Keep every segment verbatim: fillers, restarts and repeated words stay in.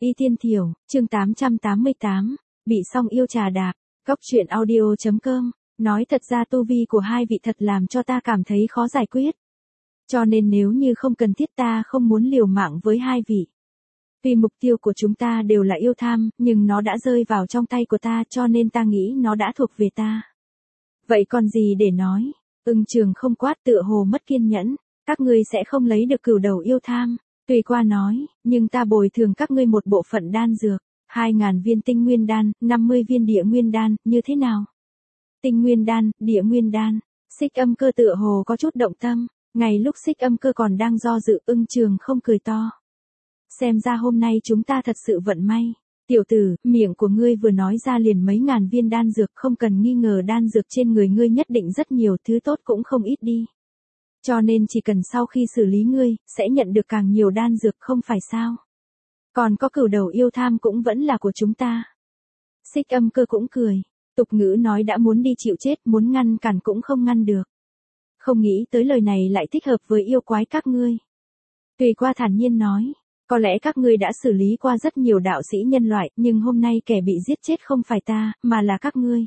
Y Tiên Thiểu, chương tám trăm tám mươi tám, bị song yêu trà đạp, cốc truyện audio.com, nói thật ra tu vi của hai vị thật làm cho ta cảm thấy khó giải quyết. Cho nên nếu như không cần thiết ta không muốn liều mạng với hai vị. Vì mục tiêu của chúng ta đều là yêu tham, nhưng nó đã rơi vào trong tay của ta cho nên ta nghĩ nó đã thuộc về ta. Vậy còn gì để nói? Ưng Trường không quát tựa hồ mất kiên nhẫn, các ngươi sẽ không lấy được cửu đầu yêu tham. Tùy qua nói, nhưng ta bồi thường các ngươi một bộ phận đan dược, hai ngàn viên tinh nguyên đan, năm mươi viên địa nguyên đan, như thế nào? Tinh nguyên đan, địa nguyên đan, Xích Âm Cơ tựa hồ có chút động tâm, ngay lúc Xích Âm Cơ còn đang do dự, Ưng Trường không cười to. Xem ra hôm nay chúng ta thật sự vận may. Tiểu tử, miệng của ngươi vừa nói ra liền mấy ngàn viên đan dược, không cần nghi ngờ đan dược trên người ngươi nhất định rất nhiều, thứ tốt cũng không ít đi. Cho nên chỉ cần sau khi xử lý ngươi, sẽ nhận được càng nhiều đan dược không phải sao. Còn có cửu đầu yêu tham cũng vẫn là của chúng ta. Xích Âm Cơ cũng cười, tục ngữ nói đã muốn đi chịu chết, muốn ngăn cản cũng không ngăn được. Không nghĩ tới lời này lại thích hợp với yêu quái các ngươi. Tùy qua thản nhiên nói, có lẽ các ngươi đã xử lý qua rất nhiều đạo sĩ nhân loại, nhưng hôm nay kẻ bị giết chết không phải ta, mà là các ngươi.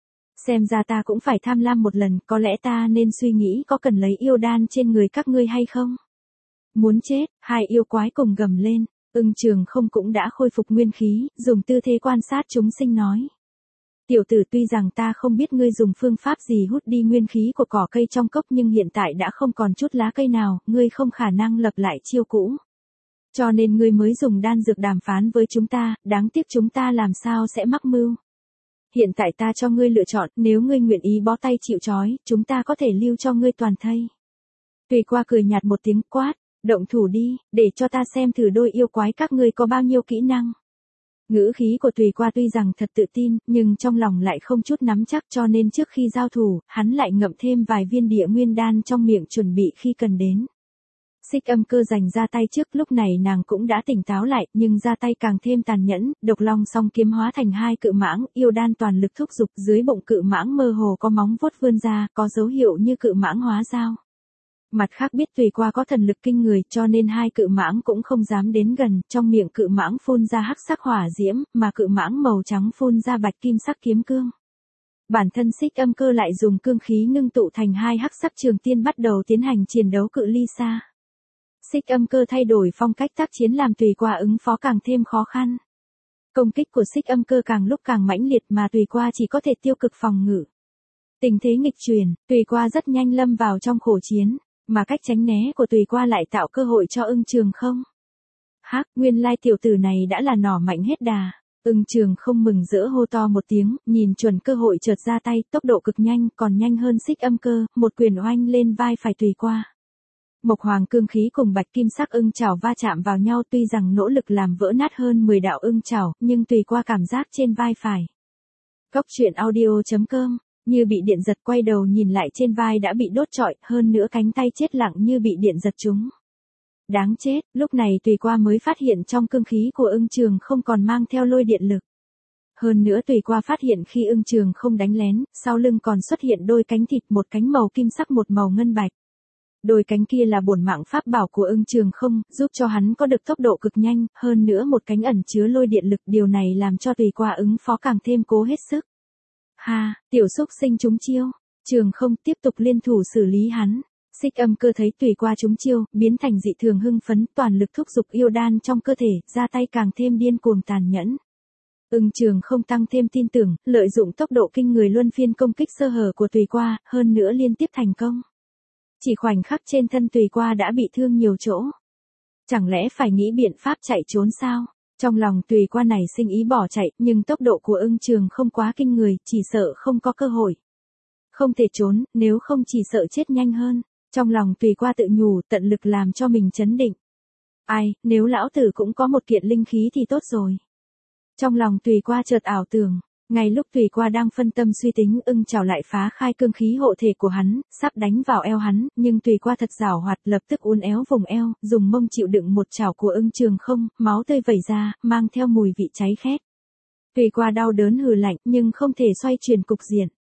Xem ra ta cũng phải tham lam một lần, có lẽ ta nên suy nghĩ có cần lấy yêu đan trên người các ngươi hay không? Muốn chết, hai yêu quái cùng gầm lên, Ưng Trường không cũng đã khôi phục nguyên khí, dùng tư thế quan sát chúng sinh nói. Tiểu tử, tuy rằng ta không biết ngươi dùng phương pháp gì hút đi nguyên khí của cỏ cây trong cốc, nhưng hiện tại đã không còn chút lá cây nào, ngươi không khả năng lập lại chiêu cũ. Cho nên ngươi mới dùng đan dược đàm phán với chúng ta, đáng tiếc chúng ta làm sao sẽ mắc mưu. Hiện tại ta cho ngươi lựa chọn, nếu ngươi nguyện ý bó tay chịu trói, chúng ta có thể lưu cho ngươi toàn thây. Tùy qua cười nhạt một tiếng quát, động thủ đi, để cho ta xem thử đôi yêu quái các ngươi có bao nhiêu kỹ năng. Ngữ khí của Tùy qua tuy rằng thật tự tin, nhưng trong lòng lại không chút nắm chắc, cho nên trước khi giao thủ, hắn lại ngậm thêm vài viên địa nguyên đan trong miệng chuẩn bị khi cần đến. Xích Âm Cơ giành ra tay trước, lúc này nàng cũng đã tỉnh táo lại, nhưng ra tay càng thêm tàn nhẫn, độc long song kiếm hóa thành hai cự mãng, yêu đan toàn lực thúc giục, dưới bụng cự mãng mơ hồ có móng vuốt vươn ra, có dấu hiệu như cự mãng hóa dao. Mặt khác biết Tùy qua có thần lực kinh người, cho nên hai cự mãng cũng không dám đến gần, trong miệng cự mãng phun ra hắc sắc hỏa diễm, mà cự mãng màu trắng phun ra bạch kim sắc kiếm cương. Bản thân Xích Âm Cơ lại dùng cương khí ngưng tụ thành hai hắc sắc trường tiên bắt đầu tiến hành chiến đấu cự ly xa. Xích Âm Cơ thay đổi phong cách tác chiến làm Tùy qua ứng phó càng thêm khó khăn. Công kích của Xích Âm Cơ càng lúc càng mãnh liệt mà Tùy qua chỉ có thể tiêu cực phòng ngự. Tình thế nghịch chuyển, Tùy qua rất nhanh lâm vào trong khổ chiến, mà cách tránh né của Tùy qua lại tạo cơ hội cho Ưng Trường không. Hắc, nguyên lai tiểu tử này đã là nỏ mạnh hết đà. Ưng Trường không mừng rỡ hô to một tiếng, nhìn chuẩn cơ hội chợt ra tay, tốc độ cực nhanh, còn nhanh hơn Xích Âm Cơ, một quyền oanh lên vai phải Tùy qua. Mộc Hoàng cương khí cùng bạch kim sắc ưng chảo va chạm vào nhau, tuy rằng nỗ lực làm vỡ nát hơn mười đạo ưng chảo, nhưng Tùy qua cảm giác trên vai phải. Cốc truyện audio.com, như bị điện giật, quay đầu nhìn lại trên vai đã bị đốt trọi, hơn nữa cánh tay chết lặng như bị điện giật trúng. Đáng chết, lúc này Tùy qua mới phát hiện trong cương khí của Ưng Trường không còn mang theo lôi điện lực. Hơn nữa Tùy qua phát hiện khi Ưng Trường không đánh lén, sau lưng còn xuất hiện đôi cánh thịt, một cánh màu kim sắc một màu ngân bạch. Đôi cánh kia là bổn mạng pháp bảo của Ưng Trường không, giúp cho hắn có được tốc độ cực nhanh, hơn nữa một cánh ẩn chứa lôi điện lực, điều này làm cho Tùy qua ứng phó càng thêm cố hết sức. Ha, tiểu xúc sinh trúng chiêu, Trường không tiếp tục liên thủ xử lý hắn. Xích Âm Cơ thấy Tùy qua trúng chiêu, biến thành dị thường hưng phấn, toàn lực thúc giục yêu đan trong cơ thể, ra tay càng thêm điên cuồng tàn nhẫn. Ưng Trường không tăng thêm tin tưởng, lợi dụng tốc độ kinh người luân phiên công kích sơ hở của Tùy qua, hơn nữa liên tiếp thành công. Chỉ khoảnh khắc trên thân Tùy qua đã bị thương nhiều chỗ. Chẳng lẽ phải nghĩ biện pháp chạy trốn sao? Trong lòng Tùy qua này sinh ý bỏ chạy, nhưng tốc độ của Ưng Trường không quá kinh người, chỉ sợ không có cơ hội. Không thể trốn, nếu không chỉ sợ chết nhanh hơn. Trong lòng Tùy qua tự nhủ, tận lực làm cho mình trấn định. Ai, nếu lão tử cũng có một kiện linh khí thì tốt rồi. Trong lòng Tùy qua chợt ảo tưởng. Ngay lúc Tùy qua đang phân tâm suy tính, ưng chảo lại phá khai cương khí hộ thể của hắn, sắp đánh vào eo hắn, nhưng Tùy qua thật giảo hoạt, lập tức uốn éo vùng eo, dùng mông chịu đựng một chảo của Ưng Trường không, máu tươi vẩy ra, mang theo mùi vị cháy khét. Tùy qua đau đớn hừ lạnh, nhưng không thể xoay chuyển cục diện.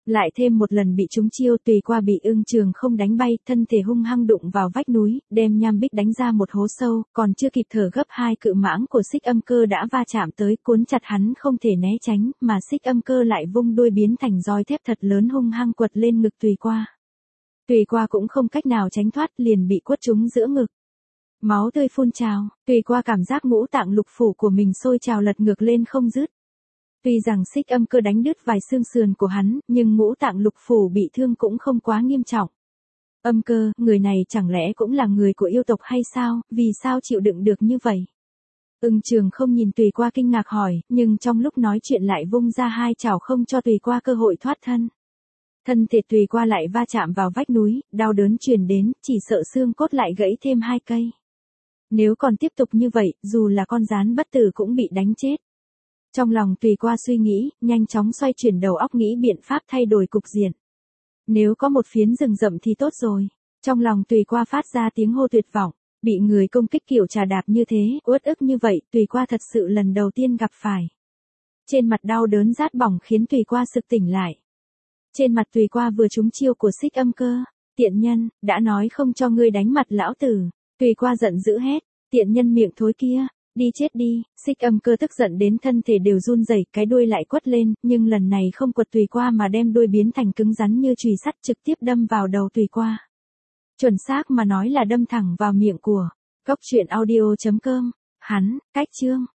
Lại thêm một lần bị trúng chiêu, Tùy Qua bị Ưng Trường không đánh bay, thân thể hung hăng đụng vào vách núi, đem Nham Bích đánh ra một hố sâu, còn chưa kịp thở gấp, hai cự mãng của Xích Âm Cơ đã va chạm tới, cuốn chặt hắn không thể né tránh, mà Xích Âm Cơ lại vung đuôi biến thành roi thép thật lớn hung hăng quật lên ngực Tùy Qua. Tùy Qua cũng không cách nào tránh thoát, liền bị quất trúng giữa ngực. Máu tươi phun trào, Tùy Qua cảm giác ngũ tạng lục phủ của mình sôi trào lật ngược lên không dứt. Tuy rằng Xích Âm Cơ đánh đứt vài xương sườn của hắn, nhưng ngũ tạng lục phủ bị thương cũng không quá nghiêm trọng. Âm Cơ, người này chẳng lẽ cũng là người của yêu tộc hay sao, vì sao chịu đựng được như vậy? Ưng Trường không nhìn Tùy Qua kinh ngạc hỏi, nhưng trong lúc nói chuyện lại vung ra hai chảo không cho Tùy Qua cơ hội thoát thân. Thân thể Tùy Qua lại va chạm vào vách núi, đau đớn truyền đến, chỉ sợ xương cốt lại gãy thêm hai cây. Nếu còn tiếp tục như vậy, dù là con gián bất tử cũng bị đánh chết. Trong lòng Tùy Qua suy nghĩ, nhanh chóng xoay chuyển đầu óc nghĩ biện pháp thay đổi cục diện. Nếu có một phiến rừng rậm thì tốt rồi. Trong lòng Tùy Qua phát ra tiếng hô tuyệt vọng, bị người công kích kiểu trà đạp như thế, uất ức như vậy, Tùy Qua thật sự lần đầu tiên gặp phải. Trên mặt đau đớn rát bỏng khiến Tùy Qua sực tỉnh lại. Trên mặt Tùy Qua vừa trúng chiêu của Xích Âm Cơ, tiện nhân, đã nói không cho ngươi đánh mặt lão tử. Tùy Qua giận dữ hét, tiện nhân miệng thối kia. Đi chết đi, Xích Âm Cơ tức giận đến thân thể đều run rẩy, cái đuôi lại quất lên, nhưng lần này không quật Tùy Qua mà đem đuôi biến thành cứng rắn như chùy sắt trực tiếp đâm vào đầu Tùy Qua. Chuẩn xác mà nói là đâm thẳng vào miệng của Cốc Truyện Audio chấm com. Hắn, cách chương.